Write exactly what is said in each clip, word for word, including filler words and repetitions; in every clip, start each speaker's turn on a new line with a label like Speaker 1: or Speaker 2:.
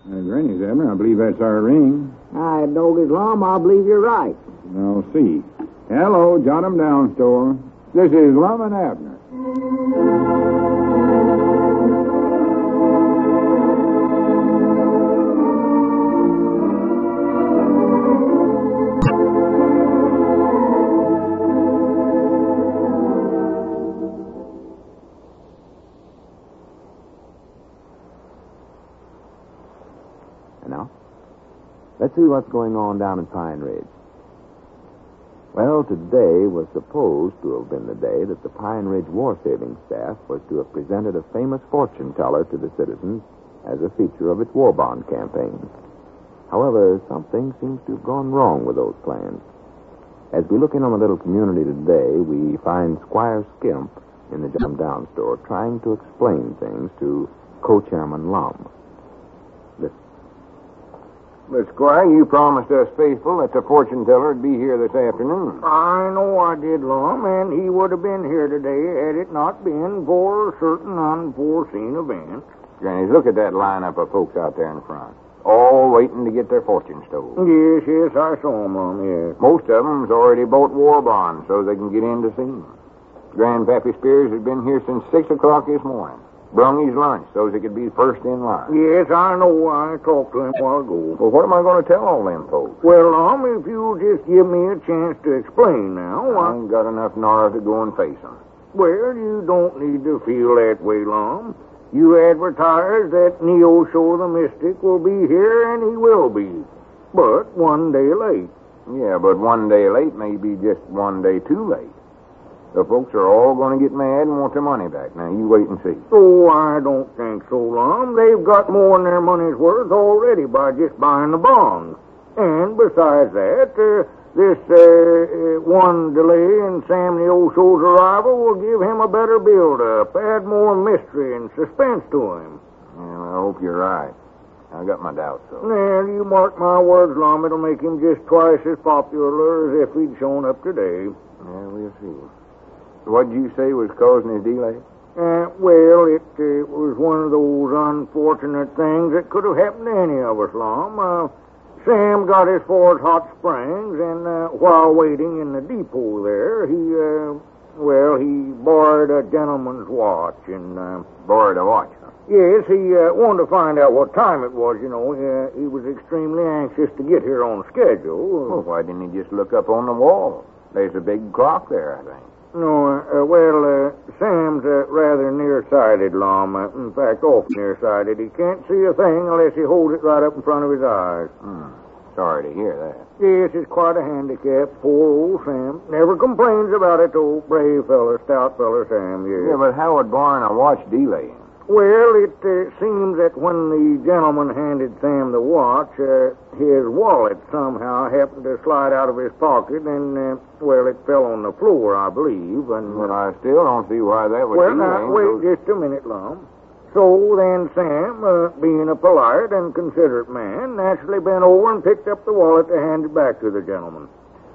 Speaker 1: Uh, Granny Zebra, I believe that's our ring.
Speaker 2: I know Islam, I believe you're right.
Speaker 1: Now, see. Hello, jot 'em down, store. This is Lum and Abner.
Speaker 3: And now, let's see what's going on down in Pine Ridge. Well, today was supposed to have been the day that the Pine Ridge War Savings Staff was to have presented a famous fortune teller to the citizens as a feature of its war bond campaign. However, something seems to have gone wrong with those plans. As we look in on the little community today, we find Squire Skimp in the Jump Down store trying to explain things to Co-Chairman Lum. Listen.
Speaker 4: But, Squire, you promised us faithful that the fortune teller would be here this afternoon.
Speaker 2: I know I did, Lum, and he would have been here today had it not been for certain unforeseen events.
Speaker 4: Granny, look at that lineup of folks out there in front. All waiting to get their fortunes told.
Speaker 2: Yes, yes, I saw him, Lum, yes.
Speaker 4: Most of them's already bought war bonds so they can get in to see him. Grandpappy Spears has been here since six o'clock this morning. Brung his lunch so he could be first in line.
Speaker 2: Yes, I know. I talked to him a while ago.
Speaker 4: Well, what am I going to tell all them folks?
Speaker 2: Well, Lum, if you'll just give me a chance to explain now.
Speaker 4: I ain't got enough nerve to go and face them.
Speaker 2: Well, you don't need to feel that way, Lum. You advertise that Neo Show the Mystic will be here, and he will be. But one day late.
Speaker 4: Yeah, but one day late may be just one day too late. The folks are all going to get mad and want their money back. Now, you wait and see.
Speaker 2: Oh, I don't think so, Lum. They've got more than their money's worth already by just buying the bonds. And besides that, uh, this uh, one delay in Sam Neosho's arrival will give him a better build-up, add more mystery and suspense to him.
Speaker 4: Yeah, I hope you're right. I got my doubts, though.
Speaker 2: Well, you mark my words, Lum, it'll make him just twice as popular as if he'd shown up today.
Speaker 4: Yeah, we'll see. What'd you say was causing his delay?
Speaker 2: Uh, well, it uh, was one of those unfortunate things that could have happened to any of us, Lum. Uh, Sam got as far as Hot Springs, and uh, while waiting in the depot there, he, uh, well, he borrowed a gentleman's watch, and... Uh,
Speaker 4: borrowed a watch, huh?
Speaker 2: Yes, he uh, wanted to find out what time it was, you know. Uh, he was extremely anxious to get here on schedule.
Speaker 4: Well, why didn't he just look up on the wall? There's a big clock there, I think.
Speaker 2: No, uh, uh, well, uh, Sam's uh, rather nearsighted, Lum. Uh, in fact, awful nearsighted. He can't see a thing unless he holds it right up in front of his eyes.
Speaker 4: Hmm. Sorry to hear that.
Speaker 2: Yes, it's quite a handicap. Poor old Sam. Never complains about it, old brave fella, stout fella Sam, yes.
Speaker 4: Yeah, but how would borrowing a watch delay him?
Speaker 2: Well, it uh, seems that when the gentleman handed Sam the watch, uh, his wallet somehow happened to slide out of his pocket, and, uh, well, it fell on the floor, I believe, and...
Speaker 4: But I still don't see why that would
Speaker 2: well,
Speaker 4: delay
Speaker 2: now,
Speaker 4: him.
Speaker 2: wait
Speaker 4: Those...
Speaker 2: just a minute, Lum. So then Sam, uh, being a polite and considerate man, naturally bent over and picked up the wallet to hand it back to the gentleman.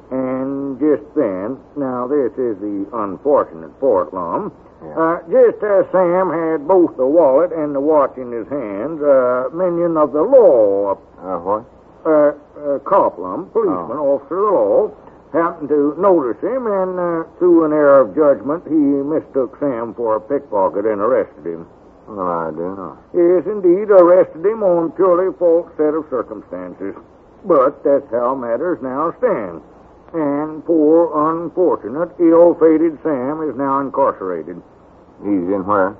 Speaker 2: And just then, now this is the unfortunate part, Lum,
Speaker 4: Yeah.
Speaker 2: uh, just as Sam had both the wallet and the watch in his hands, a uh, minion of the law,
Speaker 4: Uh, what?
Speaker 2: uh, uh, cop, Lum, policeman,
Speaker 4: Oh.
Speaker 2: officer of the law, happened to notice him, and uh, through an air of judgment, he mistook Sam for a pickpocket and arrested him.
Speaker 4: Well, I do not.
Speaker 2: Yes, indeed, arrested him on purely false set of circumstances. But that's how matters now stand. And poor, unfortunate, ill-fated Sam is now incarcerated.
Speaker 4: He's in where?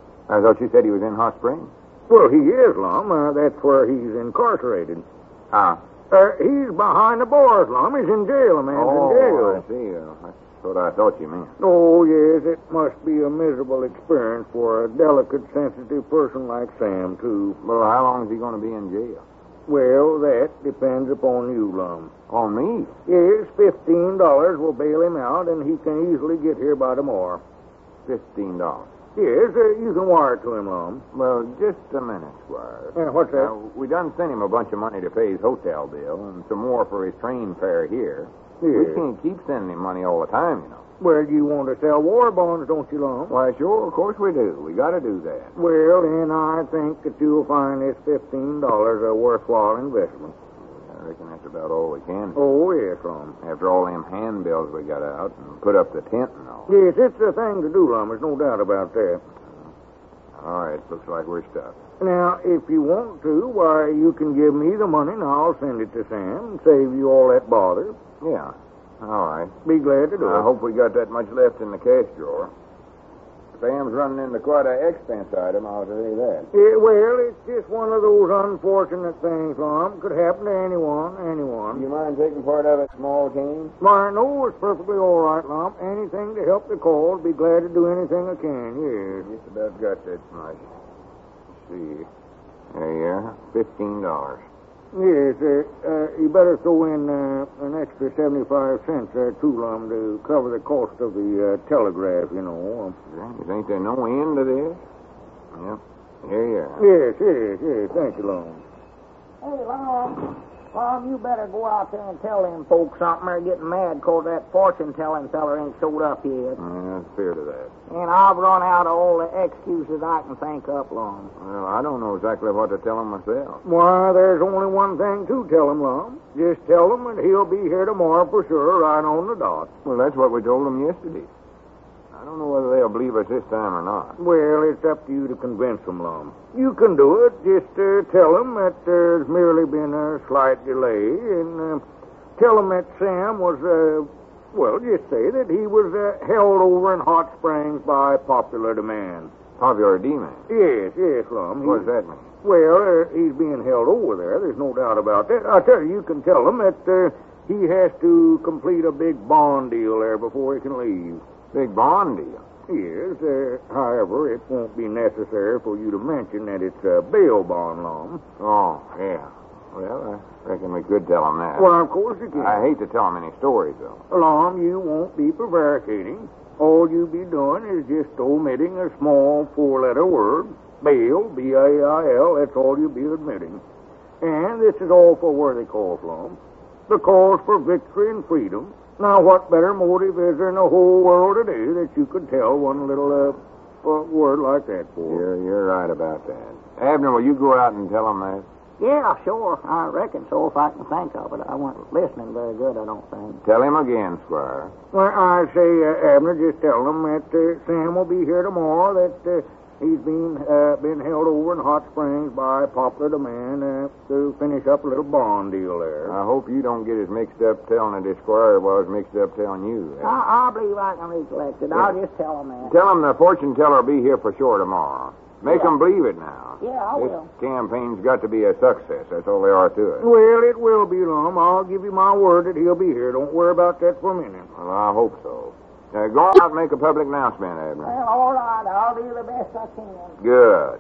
Speaker 4: I thought you said he was in Hot Springs.
Speaker 2: Well, he is, Lum. Uh, that's where he's incarcerated.
Speaker 4: Ah.
Speaker 2: Uh, he's behind the bars, Lum. He's in jail. A man's
Speaker 4: oh,
Speaker 2: in jail.
Speaker 4: I see. Uh, that's what I thought you meant.
Speaker 2: Oh, yes, it must be a miserable experience for a delicate, sensitive person like Sam, too.
Speaker 4: Well, how long is he going to be in jail?
Speaker 2: Well, that depends upon you, Lum.
Speaker 4: On me?
Speaker 2: Yes, fifteen dollars will bail him out, and he can easily get here by tomorrow.
Speaker 4: Fifteen dollars.
Speaker 2: Yes, uh, you can wire it to him, Lum.
Speaker 4: Well, just a minute, Squire.
Speaker 2: Uh, what's that?
Speaker 4: Now, we done sent him a bunch of money to pay his hotel bill and some more for his train fare here.
Speaker 2: Yes.
Speaker 4: We can't keep sending him money all the time, you know.
Speaker 2: Well, you want to sell war bonds, don't you, Lum?
Speaker 4: Why, sure, of course we do. We got to do that.
Speaker 2: Well, then I think that you'll find this fifteen dollars a worthwhile investment.
Speaker 4: I reckon that's about all we can do.
Speaker 2: Oh, yes, Lum.
Speaker 4: After all them handbills we got out and put up the tent and all.
Speaker 2: Yes, it's a thing to do, Lum. There's no doubt about that.
Speaker 4: All right, looks like we're stuck.
Speaker 2: Now, if you want to, why, you can give me the money and I'll send it to Sam and save you all that bother.
Speaker 4: Yeah, all right.
Speaker 2: Be glad to do
Speaker 4: I
Speaker 2: it.
Speaker 4: hope we got that much left in the cash drawer. Sam's running into quite an expense item, I'll tell you that.
Speaker 2: Yeah, well, it's just one of those unfortunate things, Lum. Could happen to anyone, anyone.
Speaker 4: You mind taking part of it, small change?
Speaker 2: Why, no, it's perfectly all right, Lum. Anything to help the cause. Be glad to do anything I can, yes.
Speaker 4: Just about got that much. Let's see. There you are, fifteen dollars.
Speaker 2: Yes, uh, uh, you better throw in uh, an extra seventy-five cents there, too, Lum, to cover the cost of the uh, telegraph, you know.
Speaker 4: You think there's no end to this? Yep. Here you are.
Speaker 2: Yes, yes, yes. Thank you, Lum.
Speaker 5: Hey, Lum. Lum, you better go out there and tell them folks something. They're getting mad because that fortune-telling feller ain't showed up yet.
Speaker 4: Yeah, fair to that.
Speaker 5: And I've run out of all the excuses I can think up, Lum.
Speaker 4: Well, I don't know exactly what to tell him myself.
Speaker 2: Why, there's only one thing to tell him, Lum. Just tell him that he'll be here tomorrow for sure, right on the dot.
Speaker 4: Well, that's what we told him yesterday. I don't know whether they'll believe us this time or not.
Speaker 2: Well, it's up to you to convince them, Lum. You can do it. Just uh, tell them that there's merely been a slight delay, and uh, tell them that Sam was, uh, well, just say that he was uh, held over in Hot Springs by popular demand.
Speaker 4: Popular demand?
Speaker 2: Yes, yes, Lum.
Speaker 4: What does that mean?
Speaker 2: Well, uh, he's being held over there. There's no doubt about that. I tell you, you can tell him that uh, he has to complete a big bond deal there before he can leave.
Speaker 4: Big bond deal?
Speaker 2: Yes, uh, however, it won't be necessary for you to mention that it's a bail bond, Lum.
Speaker 4: Oh, yeah. Well, I reckon we could tell him that.
Speaker 2: Well, of course you can.
Speaker 4: I hate to tell him any stories, though.
Speaker 2: Lum, you won't be prevaricating. All you be doing is just omitting a small four-letter word, bail, B A I L, that's all you'll be admitting. And this is all for worthy cause, Lum. The cause for victory and freedom. Now, what better motive is there in the whole world today that you could tell one little uh, uh, word like that for?
Speaker 4: You're, you're right about that. Abner, will you go out and tell him that?
Speaker 5: Yeah, sure. I reckon so, if I can think of it. I wasn't listening very good, I don't think.
Speaker 4: Tell him again, Squire.
Speaker 2: Well, I say, uh, Abner, just tell them that uh, Sam will be here tomorrow, that uh, he's been uh, been held over in Hot Springs by popular demand uh, to finish up a little bond deal there.
Speaker 4: I hope you don't get as mixed up telling it as Squire was mixed up telling you. that.
Speaker 5: I, I believe I can recollect it. I'll just tell them that.
Speaker 4: Tell him the fortune teller will be here for sure tomorrow. Make
Speaker 5: Yeah.
Speaker 4: them believe it now.
Speaker 5: Yeah, I
Speaker 4: this
Speaker 5: will.
Speaker 4: campaign's got to be a success. That's all there are to it.
Speaker 2: Well, it will be, Lum. I'll give you my word that he'll be here. Don't worry about that for a minute.
Speaker 4: Well, I hope so. Uh, go out and make a public announcement, Abner.
Speaker 5: Well, all right. I'll do the best I can.
Speaker 4: Good.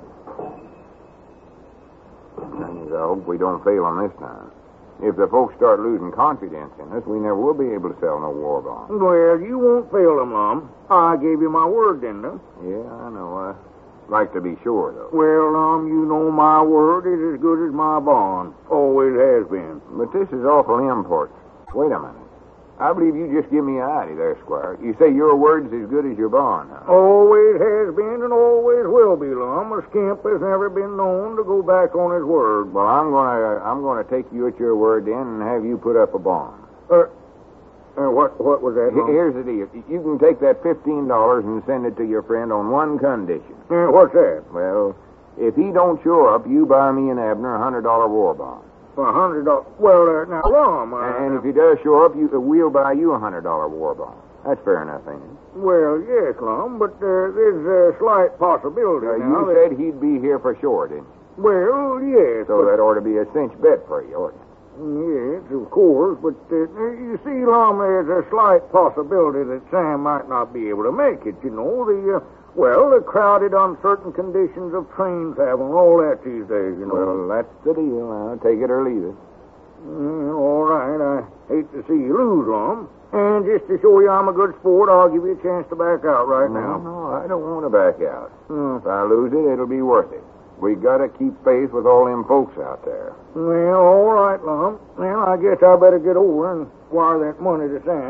Speaker 4: And I hope we don't fail them this time. If the folks start losing confidence in us, we never will be able to sell no war bonds.
Speaker 2: Well, you won't fail them, Lum. I gave you my word, didn't I?
Speaker 4: Yeah, I know. I like to be sure, though.
Speaker 2: Well, Lum, you know my word is as good as my bond. Always has been.
Speaker 4: But this is awful important. Wait a minute. I believe you just give me an idea there, Squire. You say your word's as good as your bond, huh?
Speaker 2: Always has been and always will be, Lum. A skimp has never been known to go back on his word.
Speaker 4: Well, I'm gonna I'm gonna take you at your word then and have you put up a bond.
Speaker 2: Uh, uh what what was that,
Speaker 4: H-
Speaker 2: Lum?
Speaker 4: Here's the deal. You can take that fifteen dollars and send it to your friend on one condition.
Speaker 2: Uh, what's that?
Speaker 4: Well, if he don't show up, you buy me and Abner a hundred dollar war bond.
Speaker 2: For a hundred dollars. Well, uh, now, Lum, uh,
Speaker 4: And if he does show up, you we'll buy you a hundred dollar war bond. That's fair enough, ain't it?
Speaker 2: well, yes, Lum, but uh, there's a slight possibility
Speaker 4: Uh,
Speaker 2: now
Speaker 4: you
Speaker 2: that...
Speaker 4: said he'd be here for sure, didn't you?
Speaker 2: Well, yes,
Speaker 4: So
Speaker 2: but...
Speaker 4: that ought to be a cinch bet for you, oughtn't it?
Speaker 2: Yes, of course, but uh, you see, Lum, there's a slight possibility that Sam might not be able to make it, you know. The, uh, well, the crowded, uncertain conditions of train travel and all that these days, you know.
Speaker 4: Well, that's the deal. Now, take it or leave it.
Speaker 2: Mm, all right, I hate to see you lose, Lum. And just to show you I'm a good sport, I'll give you a chance to back out right
Speaker 4: No,
Speaker 2: now.
Speaker 4: no, I don't want to back out.
Speaker 2: Hmm.
Speaker 4: If I lose it, it'll be worth it. We gotta keep faith with all them folks out there.
Speaker 2: Well, all right, Lum. Well, I guess I better get over and wire that money to Sam.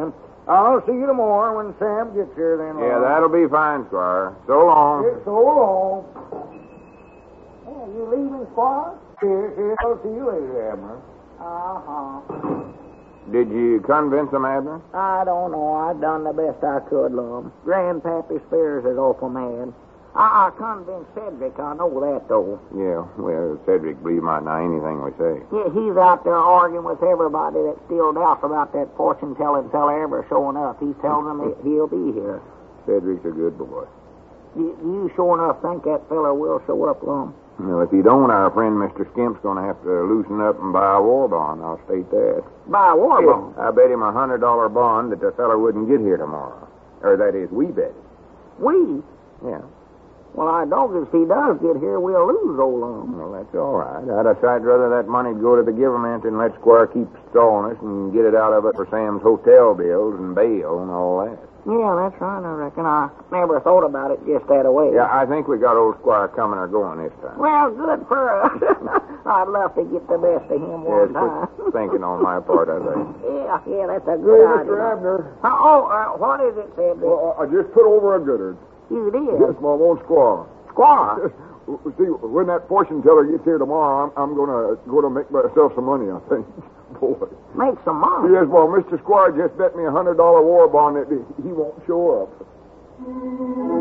Speaker 2: I'll see you tomorrow when Sam gets here then.
Speaker 4: Yeah,
Speaker 2: Lon.
Speaker 4: that'll be fine, Squire. So long.
Speaker 2: It's so long. Yeah, you leaving, Squire? Yes, yes. I'll see you later, Abner.
Speaker 5: Uh-huh.
Speaker 4: Did you convince them, Abner?
Speaker 5: I don't know. I done the best I could, Lum. Grandpappy Spears is awful mad. I, I convinced Cedric, I know that, though.
Speaker 4: Yeah, well, Cedric believe might not anything we say.
Speaker 5: Yeah, he's out there arguing with everybody that still doubts about that fortune-telling fella ever showing up. He's telling them that he'll be here.
Speaker 4: Cedric's a good boy.
Speaker 5: You, you sure enough think that fella will show up, Lum?
Speaker 4: Well, if he don't, our friend Mister Skimp's going to have to loosen up and buy a war bond. I'll state that.
Speaker 5: Buy a war bond?
Speaker 4: I bet him a hundred dollar bond that the fella wouldn't get here tomorrow. Or that is, we bet it.
Speaker 5: We?
Speaker 4: Yeah.
Speaker 5: Well, I don't. If he does get here, we'll lose, old Lum.
Speaker 4: Well, that's all right. I'd have sight rather that money'd go to the government and let Squire keep stalling us and get it out of it for Sam's hotel bills and bail and all that.
Speaker 5: Yeah, that's right, I reckon. I never thought about it just that way.
Speaker 4: Yeah, I think we got old Squire coming or going this time.
Speaker 5: Well, good for us. I'd love to get the best of him
Speaker 4: Yeah,
Speaker 5: one time.
Speaker 4: it's quick thinking on my part, I think.
Speaker 5: Yeah, yeah, that's a good
Speaker 1: Hey,
Speaker 5: idea.
Speaker 1: Mister Abner.
Speaker 5: Uh, oh, uh, what is it, Cedric?
Speaker 1: Well, I just put over a gooder.
Speaker 5: You did?
Speaker 1: Yes, my own squaw.
Speaker 5: Squaw?
Speaker 1: See, when that fortune teller gets here tomorrow, I'm, I'm gonna gonna make myself some money, I think. Boy.
Speaker 5: Make some money.
Speaker 1: Yes, well, Mister Squire just bet me a hundred dollar war bond that he he won't show up.